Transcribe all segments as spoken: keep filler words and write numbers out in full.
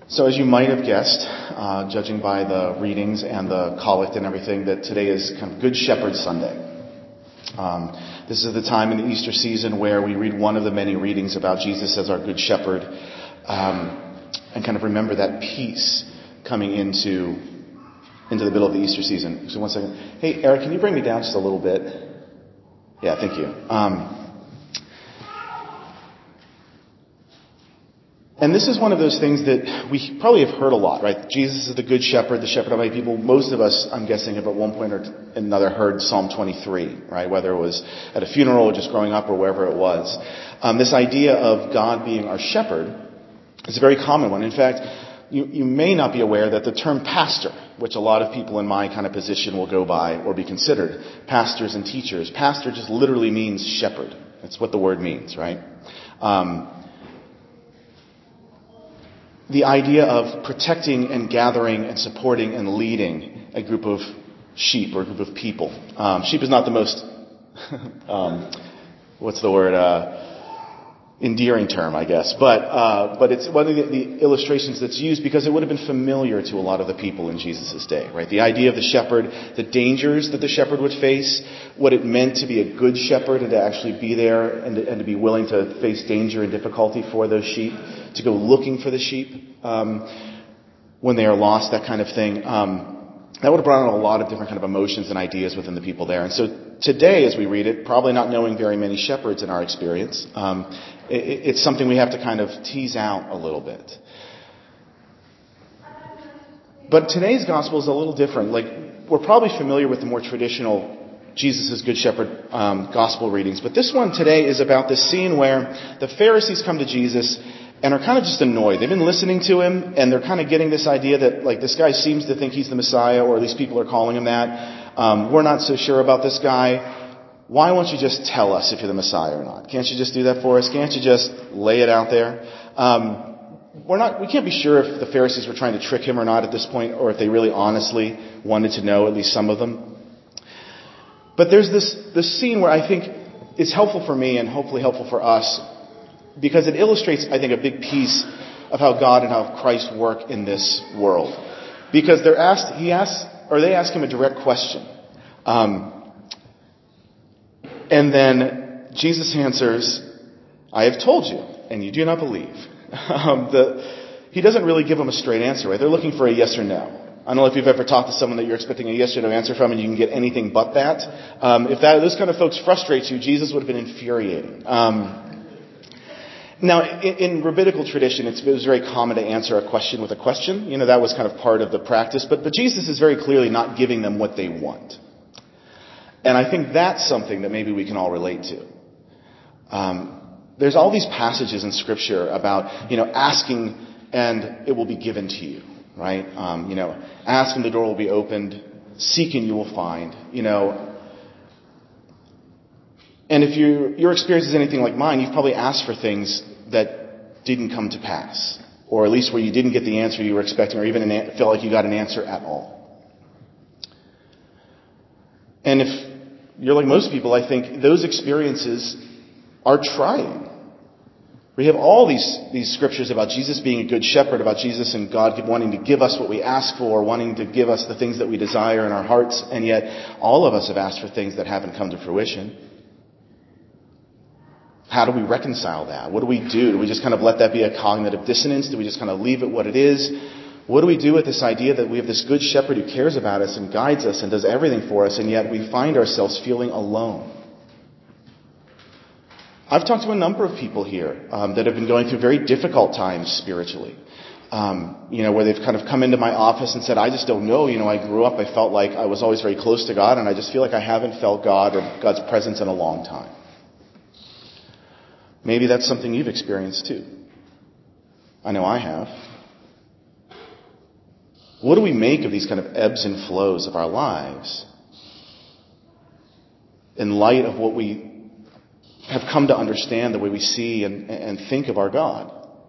So as you might have guessed, uh, judging by the readings and the collect and everything, that today is kind of Good Shepherd Sunday. Um, this is the time in the Easter season where we read one of the many readings about Jesus as our Good Shepherd, um, and kind of remember that peace coming into into the middle of the Easter season. So one second. Hey, Eric, can you bring me down just a little bit? Yeah, thank you. Um, And this is one of those things that we probably have heard a lot, right? Jesus is the good shepherd, the shepherd of many people. Most of us, I'm guessing, have at one point or another heard Psalm twenty-three, right? Whether it was at a funeral or just growing up or wherever it was. Um, this idea of God being our shepherd is a very common one. In fact, you, you may not be aware that the term pastor, which a lot of people in my kind of position will go by or be considered, pastors and teachers, pastor just literally means shepherd. That's what the word means, right? Um, The idea of protecting and gathering and supporting and leading a group of sheep or a group of people. Um, sheep is not the most, um, what's the word, uh, endearing term, I guess. But uh, but it's one of the, the illustrations that's used because it would have been familiar to a lot of the people in Jesus' day, right? The idea of the shepherd, the dangers that the shepherd would face, what it meant to be a good shepherd and to actually be there and to, and to be willing to face danger and difficulty for those sheep, to go looking for the sheep um, when they are lost, that kind of thing. Um, that would have brought on a lot of different kind of emotions and ideas within the people there. And so today, as we read it, probably not knowing very many shepherds in our experience, um, it, it's something we have to kind of tease out a little bit. But today's gospel is a little different. Like, we're probably familiar with the more traditional Jesus' Good Shepherd um, gospel readings. But this one today is about this scene where the Pharisees come to Jesus and are kind of just annoyed. They've been listening to him, and they're kind of getting this idea that, like, this guy seems to think he's the Messiah, or at least people are calling him that. Um, we're not so sure about this guy. Why won't you just tell us if you're the Messiah or not? Can't you just do that for us? Can't you just lay it out there? Um, we're not. We can't be sure if the Pharisees were trying to trick him or not at this point, or if they really honestly wanted to know, at least some of them. But there's this this scene where I think it's helpful for me and hopefully helpful for us, because it illustrates, I think, a big piece of how God and how Christ work in this world. Because they're asked, he asks, or they ask him a direct question. Um, and then Jesus answers, I have told you, and you do not believe. Um, the, he doesn't really give them a straight answer, right? They're looking for a yes or no. I don't know if you've ever talked to someone that you're expecting a yes or no answer from and you can get anything but that. Um, if that, those kind of folks frustrate you, Jesus would have been infuriating. Um, Now, in, in rabbinical tradition, it's, it was very common to answer a question with a question. You know, that was kind of part of the practice. But, but Jesus is very clearly not giving them what they want. And I think that's something that maybe we can all relate to. Um, there's all these passages in Scripture about, you know, asking and it will be given to you, right? Um, you know, ask and the door will be opened. Seek and you will find, you know. And if you, your experience is anything like mine, you've probably asked for things that didn't come to pass. Or at least where you didn't get the answer you were expecting, or even an, felt like you got an answer at all. And if you're like most people, I think those experiences are trying. We have all these, these scriptures about Jesus being a good shepherd, about Jesus and God wanting to give us what we ask for, wanting to give us the things that we desire in our hearts, and yet all of us have asked for things that haven't come to fruition. How do we reconcile that? What do we do? Do we just kind of let that be a cognitive dissonance? Do we just kind of leave it what it is? What do we do with this idea that we have this good shepherd who cares about us and guides us and does everything for us, and yet we find ourselves feeling alone? I've talked to a number of people here um, that have been going through very difficult times spiritually. Um, you know, where they've kind of come into my office and said, I just don't know. You know, I grew up, I felt like I was always very close to God, and I just feel like I haven't felt God or God's presence in a long time. Maybe that's something you've experienced too. I know I have. What do we make of these kind of ebbs and flows of our lives in light of what we have come to understand, the way we see and, and think of our God?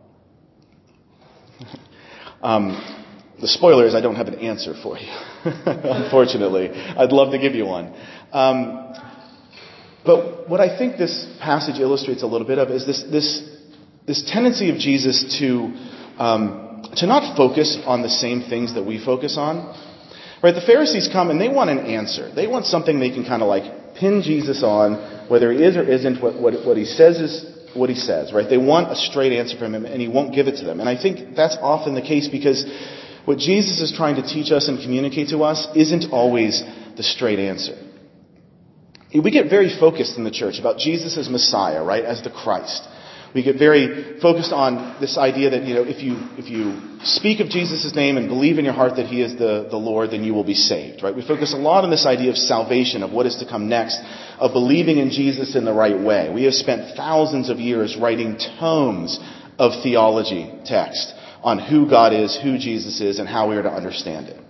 Um, the spoiler is I don't have an answer for you, unfortunately. I'd love to give you one. Um, But what I think this passage illustrates a little bit of is this this this tendency of Jesus to um, to not focus on the same things that we focus on. Right? The Pharisees come and they want an answer. They want something they can kind of like pin Jesus on, whether he is or isn't. What, what, what he says is what he says, right? They want a straight answer from him, and he won't give it to them. And I think that's often the case because what Jesus is trying to teach us and communicate to us isn't always the straight answer. We get very focused in the church about Jesus as Messiah, right? As the Christ. We get very focused on this idea that, you know, if you if you speak of Jesus' name and believe in your heart that he is the, the Lord, then you will be saved, right? We focus a lot on this idea of salvation, of what is to come next, of believing in Jesus in the right way. We have spent thousands of years writing tomes of theology text on who God is, who Jesus is, and how we are to understand it.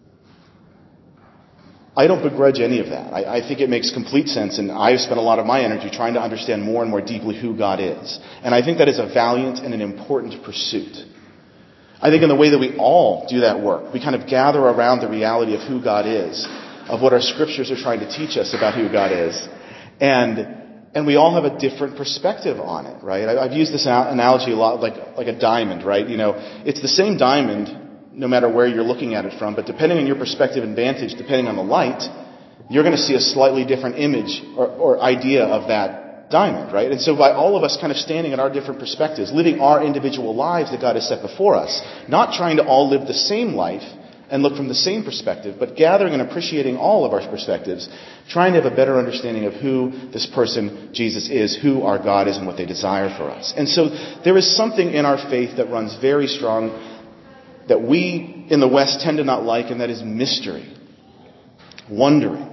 I don't begrudge any of that. I, I think it makes complete sense, and I've spent a lot of my energy trying to understand more and more deeply who God is. And I think that is a valiant and an important pursuit. I think in the way that we all do that work, we kind of gather around the reality of who God is, of what our scriptures are trying to teach us about who God is. And and we all have a different perspective on it, right? I, I've used this analogy a lot, like like a diamond, right? You know, it's the same diamond no matter where you're looking at it from, but depending on your perspective and vantage, depending on the light, you're going to see a slightly different image or, or idea of that diamond, right? And so by all of us kind of standing at our different perspectives, living our individual lives that God has set before us, not trying to all live the same life and look from the same perspective, but gathering and appreciating all of our perspectives, trying to have a better understanding of who this person, Jesus, is, who our God is, and what they desire for us. And so there is something in our faith that runs very strong that we in the West tend to not like, and that is mystery, wondering.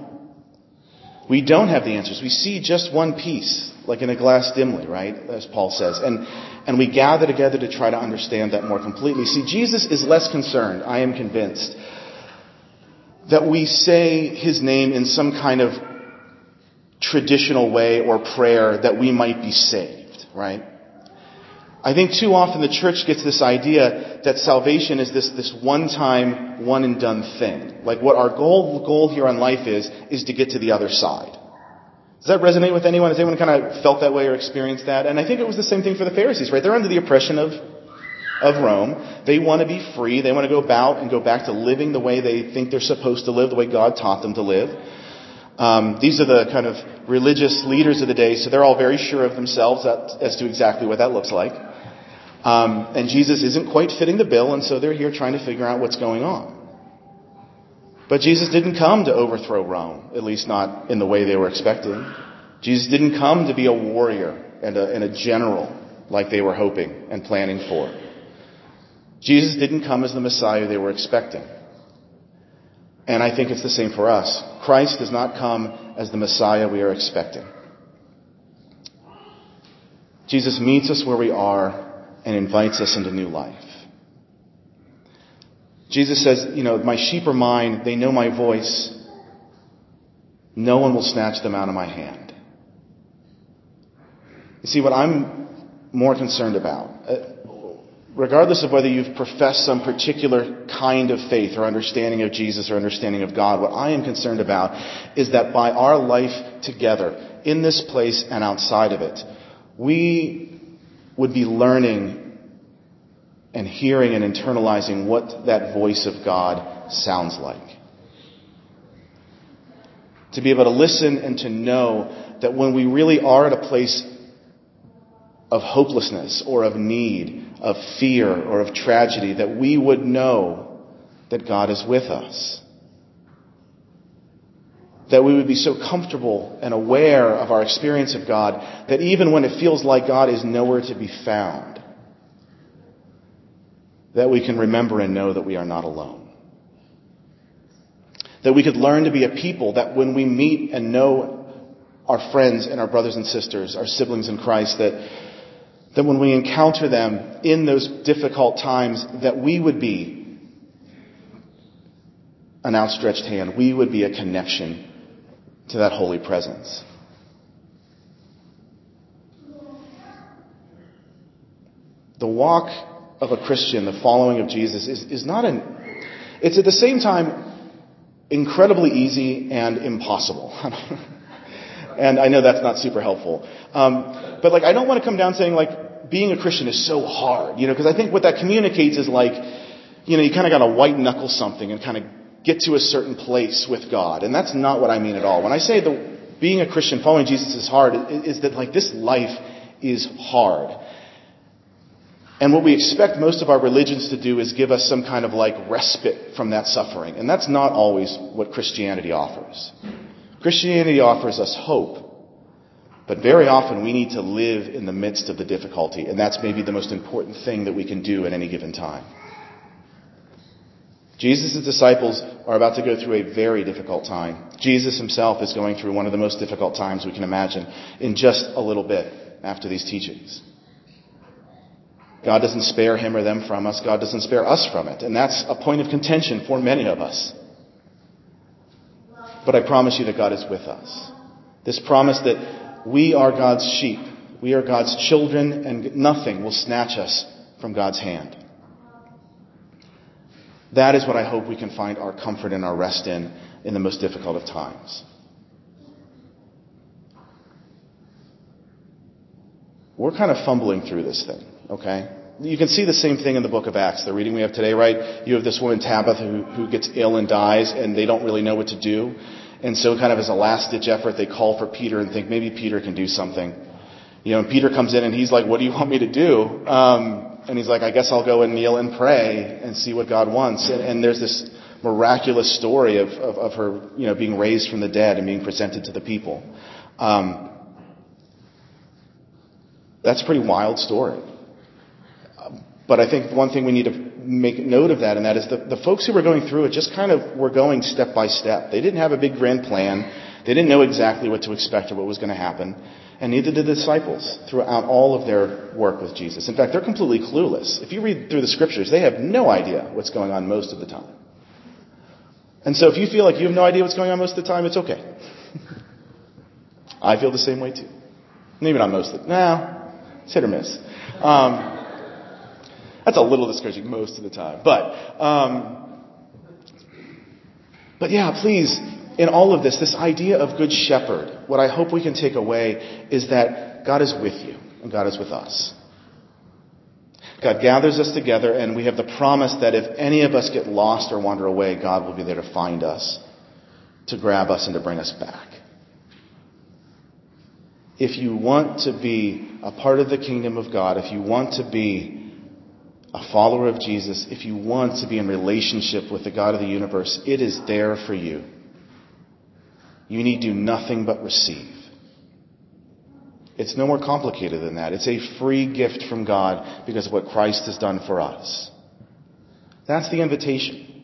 We don't have the answers. We see just one piece, like in a glass dimly, right, as Paul says. And and we gather together to try to understand that more completely. See, Jesus is less concerned, I am convinced, that we say his name in some kind of traditional way or prayer that we might be saved, right? I think too often the church gets this idea that salvation is this, this one-time, one-and-done thing. Like what our goal goal here on life is, is to get to the other side. Does that resonate with anyone? Has anyone kind of felt that way or experienced that? And I think it was the same thing for the Pharisees, right? They're under the oppression of, of Rome. They want to be free. They want to go about and go back to living the way they think they're supposed to live, the way God taught them to live. Um, these are the kind of religious leaders of the day, so they're all very sure of themselves as to exactly what that looks like. Um, and Jesus isn't quite fitting the bill, and so they're here trying to figure out what's going on. But Jesus didn't come to overthrow Rome, at least not in the way they were expecting. Jesus didn't come to be a warrior and a, and a general like they were hoping and planning for. Jesus didn't come as the Messiah they were expecting. And I think it's the same for us. Christ does not come as the Messiah we are expecting. Jesus meets us where we are and invites us into new life. Jesus says, you know, my sheep are mine. They know my voice. No one will snatch them out of my hand. You see, what I'm more concerned about, regardless of whether you've professed some particular kind of faith or understanding of Jesus or understanding of God, what I am concerned about is that by our life together, in this place and outside of it, we would be learning and hearing and internalizing what that voice of God sounds like. To be able to listen and to know that when we really are at a place of hopelessness or of need, of fear or of tragedy, that we would know that God is with us. That we would be so comfortable and aware of our experience of God that even when it feels like God is nowhere to be found, that we can remember and know that we are not alone. That we could learn to be a people that when we meet and know our friends and our brothers and sisters, our siblings in Christ, that, that when we encounter them in those difficult times, that we would be an outstretched hand. We would be a connection to that holy presence. The walk of a Christian, the following of Jesus, is, is not an... It's at the same time incredibly easy and impossible. And I know that's not super helpful. Um, but like, I don't want to come down saying like, being a Christian is so hard, you know, because I think what that communicates is like, you know, you kind of got to white knuckle something and kind of get to a certain place with God. And that's not what I mean at all. When I say the being a Christian, following Jesus is hard, is that like this life is hard. And what we expect most of our religions to do is give us some kind of like respite from that suffering. And that's not always what Christianity offers. Christianity offers us hope. But very often we need to live in the midst of the difficulty. And that's maybe the most important thing that we can do at any given time. Jesus' disciples are about to go through a very difficult time. Jesus himself is going through one of the most difficult times we can imagine in just a little bit after these teachings. God doesn't spare him or them from us. God doesn't spare us from it. And that's a point of contention for many of us. But I promise you that God is with us. This promise that we are God's sheep. We are God's children, and nothing will snatch us from God's hand. That is what I hope we can find our comfort and our rest in, in the most difficult of times. We're kind of fumbling through this thing, okay? You can see the same thing in the book of Acts, the reading we have today, right? You have this woman Tabitha who, who gets ill and dies, and they don't really know what to do. And so kind of as a last-ditch effort, they call for Peter and think maybe Peter can do something. You know, and Peter comes in and he's like, what do you want me to do? Um, and he's like, I guess I'll go and kneel and pray and see what God wants. And, and there's this miraculous story of, of, of her, you know, being raised from the dead and being presented to the people. Um, that's a pretty wild story. But I think one thing we need to make note of that, and that is the, the folks who were going through it just kind of were going step by step. They didn't have a big grand plan. They didn't know exactly what to expect or what was going to happen. And neither did the disciples throughout all of their work with Jesus. In fact, they're completely clueless. If you read through the scriptures, they have no idea what's going on most of the time. And so if you feel like you have no idea what's going on most of the time, it's okay. I feel the same way too. Maybe not most of the time. No, it's hit or miss. Um, that's a little discouraging most of the time. But, um, but yeah, please, in all of this, this idea of good shepherd, what I hope we can take away is that God is with you and God is with us. God gathers us together, and we have the promise that if any of us get lost or wander away, God will be there to find us, to grab us and to bring us back. If you want to be a part of the kingdom of God, if you want to be a follower of Jesus, if you want to be in relationship with the God of the universe, it is there for you. You need do nothing but receive. It's no more complicated than that. It's a free gift from God because of what Christ has done for us. That's the invitation.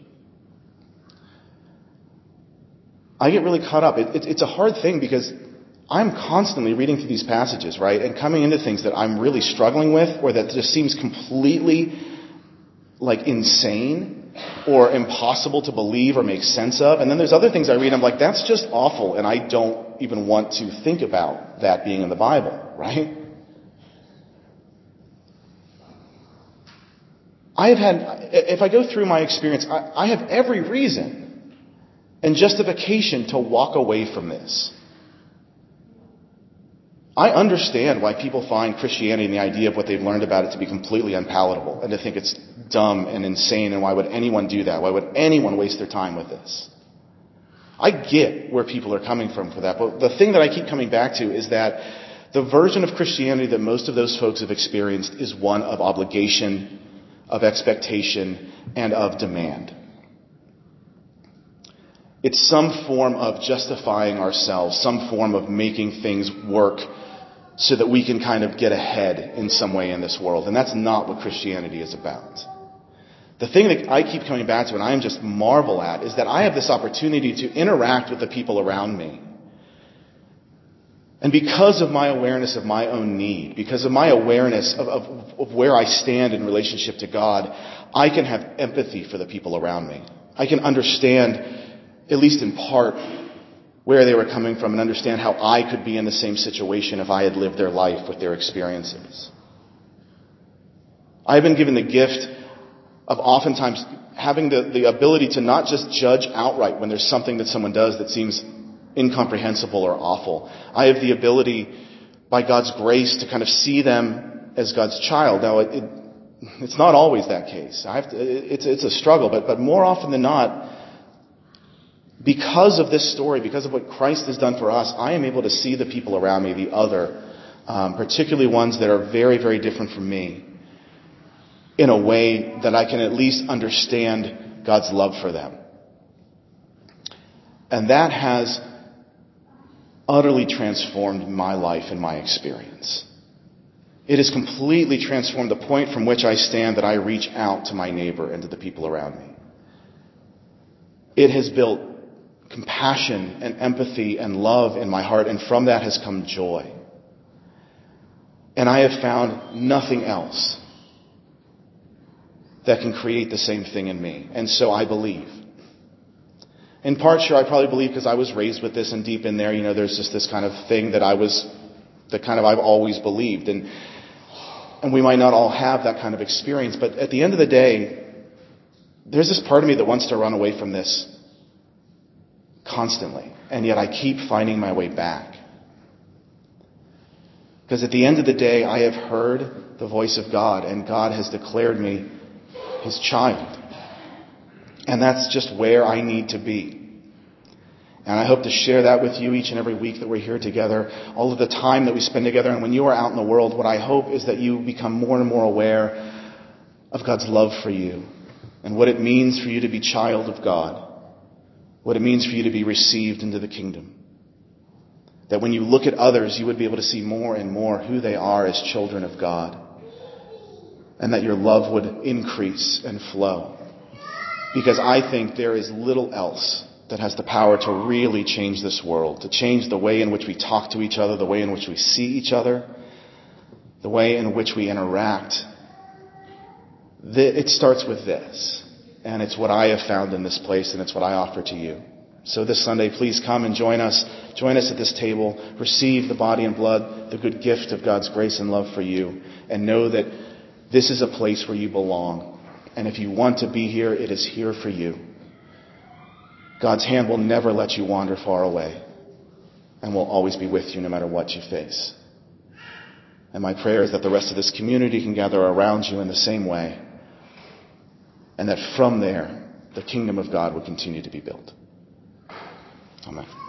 I get really caught up. It, it, it's a hard thing because I'm constantly reading through these passages, right, and coming into things that I'm really struggling with or that just seems completely like insane or impossible to believe or make sense of. And then there's other things I read, I'm like, that's just awful, and I don't even want to think about that being in the Bible, right? I have had, if I go through my experience, I, I have every reason and justification to walk away from this. I understand why people find Christianity and the idea of what they've learned about it to be completely unpalatable and to think it's dumb and insane, and why would anyone do that? Why would anyone waste their time with this? I get where people are coming from for that, but the thing that I keep coming back to is that the version of Christianity that most of those folks have experienced is one of obligation, of expectation, and of demand. It's some form of justifying ourselves, some form of making things work so that we can kind of get ahead in some way in this world. And that's not what Christianity is about. The thing that I keep coming back to and I am just marvel at is that I have this opportunity to interact with the people around me. And because of my awareness of my own need, because of my awareness of, of, of where I stand in relationship to God, I can have empathy for the people around me. I can understand, at least in part, where they were coming from and understand how I could be in the same situation if I had lived their life with their experiences. I've been given the gift of oftentimes having the, the ability to not just judge outright when there's something that someone does that seems incomprehensible or awful. I have the ability, by God's grace, to kind of see them as God's child. Now, it, it, it's not always that case. I have to, it's, it's a struggle, but, but more often than not, because of this story, because of what Christ has done for us, I am able to see the people around me, the other, um, particularly ones that are very, very different from me, in a way that I can at least understand God's love for them. And that has utterly transformed my life and my experience. It has completely transformed the point from which I stand, that I reach out to my neighbor and to the people around me. It has built compassion and empathy and love in my heart, and from that has come joy. And I have found nothing else that can create the same thing in me. And so I believe. In part, sure, I probably believe because I was raised with this, and deep in there, you know, there's just this kind of thing that I was, that kind of I've always believed. And and we might not all have that kind of experience, but at the end of the day, there's this part of me that wants to run away from this constantly. And yet I keep finding my way back. Because at the end of the day, I have heard the voice of God, and God has declared me His child. And that's just where I need to be. And I hope to share that with you each and every week that we're here together, all of the time that we spend together. And when you are out in the world, what I hope is that you become more and more aware of God's love for you and what it means for you to be child of God, what it means for you to be received into the kingdom. That when you look at others, you would be able to see more and more who they are as children of God. And that your love would increase and flow. Because I think there is little else that has the power to really change this world, to change the way in which we talk to each other, the way in which we see each other, the way in which we interact. It starts with this. And it's what I have found in this place, and it's what I offer to you. So this Sunday, please come and join us. Join us at this table. Receive the body and blood, the good gift of God's grace and love for you. And know that this is a place where you belong. And if you want to be here, it is here for you. God's hand will never let you wander far away, and will always be with you no matter what you face. And my prayer is that the rest of this community can gather around you in the same way, and that from there, the kingdom of God will continue to be built. Amen.